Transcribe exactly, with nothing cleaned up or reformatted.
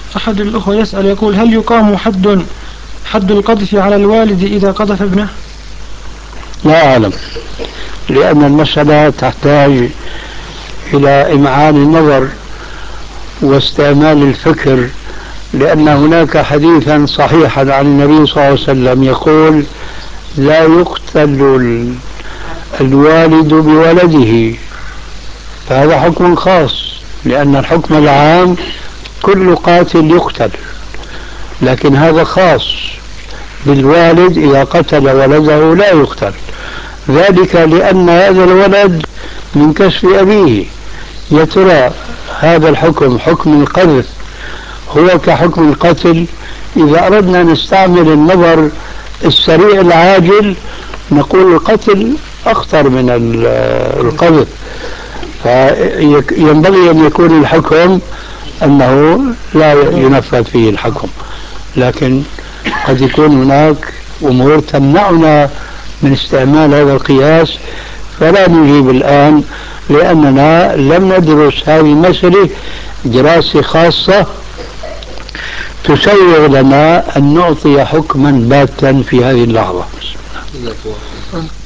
أحد الأخوة يسأل يقول: هل يقام حد حد القذف على الوالد إذا قذف ابنه؟ لا أعلم، لأن المسألة تحتاج إلى إمعان النظر واستعمال الفكر، لأن هناك حديثا صحيحا عن النبي صلى الله عليه وسلم يقول: لا يقتل الوالد بولده، فهذا حكم خاص، لأن الحكم العام كل قاتل يقتل، لكن هذا خاص بالوالد، إذا قتل ولده لا يقتل، ذلك لأن هذا الولد من كسب أبيه. يا ترى هذا الحكم، حكم القذف، هو كحكم القتل؟ إذا أردنا نستعمل النظر السريع العاجل نقول القتل أخطر من القذف، فينبغي أن يكون الحكم أنه لا ينفذ فيه الحكم، لكن قد يكون هناك أمور تمنعنا من استعمال هذا القياس، فلا نجيب الآن لأننا لم ندرس هذه المسألة دراسة خاصة تسوغ لنا أن نعطي حكما باتا في هذه اللحظة.